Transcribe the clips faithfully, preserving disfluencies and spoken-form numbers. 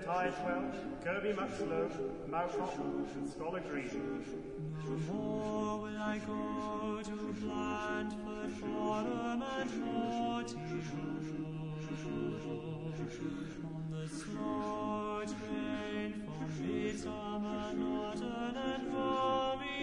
High Twelch, Kirby Muxlow, Mouthhop, and Scholar Green. No more will I go to Blandford, Forum, and Mortimer. On the slow train from Midsummer, Norton, and Valmy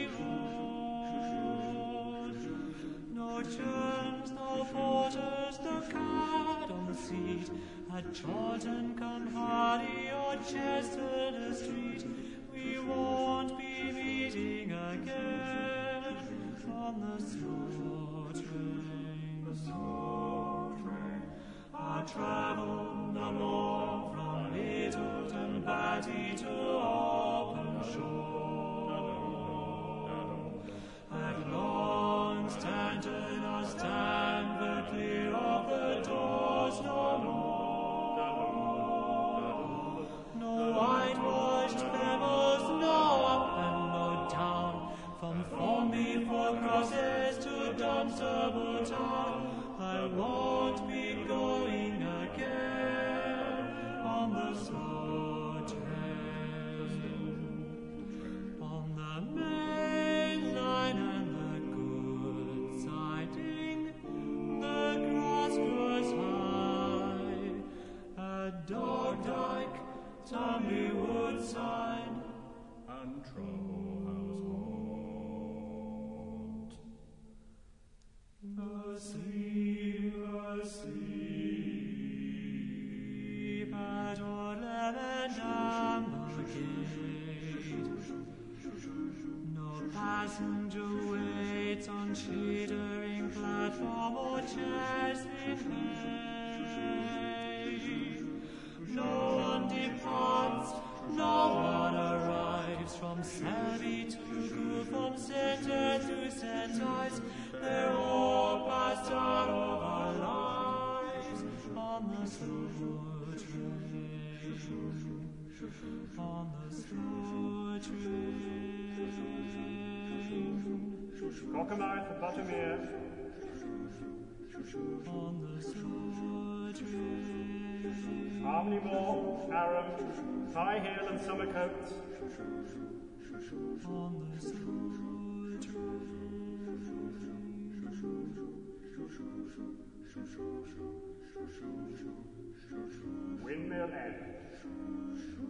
Road. No churns, no porters, no card on the seat. At Chawton, Cumhardy, or Chester Street, we won't be meeting again on the slow train. The slow train. I travel no more from Littleton Batty to Openshaw. At long Stanton or Stanford, clear of the doors no more. No whitewashed pebbles, no up and no down, from Formby for crosses to Dunstable town. I won't be going again on the slow train. On the main line and the good siding, the grass grows high. At Dog Dyke, Tomley Woodside, and Trow House Halt. Asleep, asleep at Orlam and Amber Gate. No passenger waits on chittering platform or chairs in hay. No one departs, no one arrives from Selby to Goo, from Centre to Saint Ives. They're all passed out of our lives on the slow train, on the slow train. Cockermouth, Buttermere, on the slow train. Harmony Moor, Aram, High Hill, and Summercote. On the slow train. Windmill End.